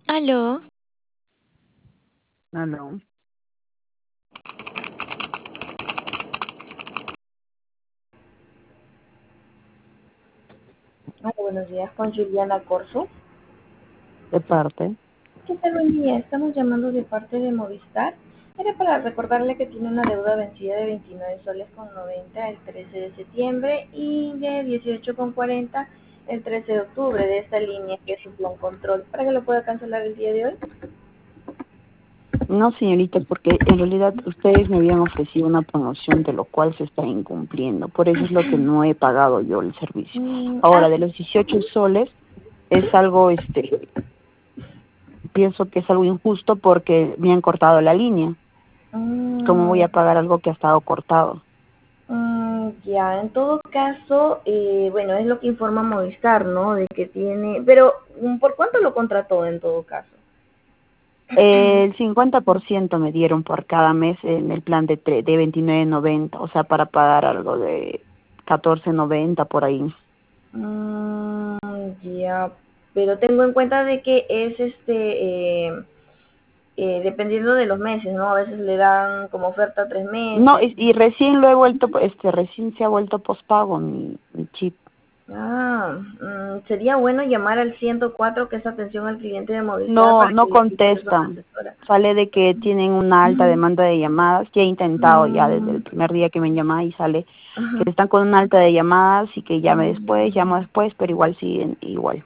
Aló, Aló. Hola, buenos días, con Juliana Corso. ¿De parte? ¿Qué tal? Buen día, estamos llamando de parte de Movistar. Era para recordarle que tiene una deuda vencida de 29 soles con 90 el 13 de septiembre y de 18,40 el 13 de octubre de esta línea que es su plan control, para que lo pueda cancelar el día de hoy. No, señorita, porque en realidad ustedes me habían ofrecido una promoción de lo cual se está incumpliendo. Por eso es lo que no he pagado yo el servicio. Ahora, de los 18 soles, es algo, pienso que es algo injusto porque me han cortado la línea. ¿Cómo voy mm, a pagar algo que ha estado cortado? ya, en todo caso, bueno, es lo que informa Movistar, ¿no? De que tiene, pero ¿por cuánto lo contrató en todo caso? El 50% me dieron por cada mes en el plan de 29.90, o sea, para pagar algo de 14.90 por ahí. Ya, pero tengo en cuenta de que es dependiendo de los meses, ¿no? A veces le dan como oferta 3 meses. No, y recién lo he vuelto, recién se ha vuelto pospago mi chip. Sería bueno llamar al 104, que es atención al cliente de Movistar, No, para no que le indiques a una contestan. asesora. Sale de que tienen una alta demanda de llamadas, que he intentado ya desde el Mm, primer día que me han llamado y sale ajá. que están con una alta de llamadas y que llamo Mm. después, pero igual siguen igual.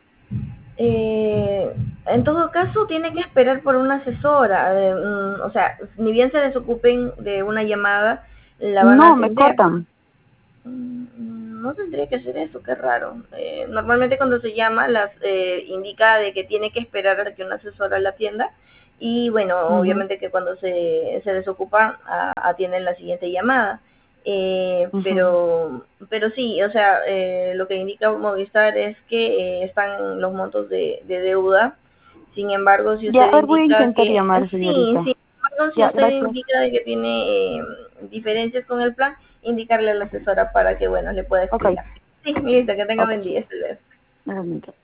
En todo caso, tiene que esperar por una asesora. O sea, ni bien se desocupen de una llamada, la van a No, me atender. cortan. No tendría que hacer eso, qué raro. Normalmente cuando se llama las indica de que tiene que esperar a que una asesora la atienda y bueno, Ujú, obviamente que cuando se desocupa atienden la siguiente llamada. ujú. Pero sí, o sea, lo que indica Movistar es que están los montos de deuda. Sin embargo, si Ya, usted a ver, voy a indica intentar que llamar, sí, señorita. sin embargo, si Ya, usted gracias. indica de que tiene diferencias con el plan, indicarle a la asesora para que, bueno, le pueda Ok, explicar. Sí, listo, que tenga ok. buen día. Hasta luego. Realmente.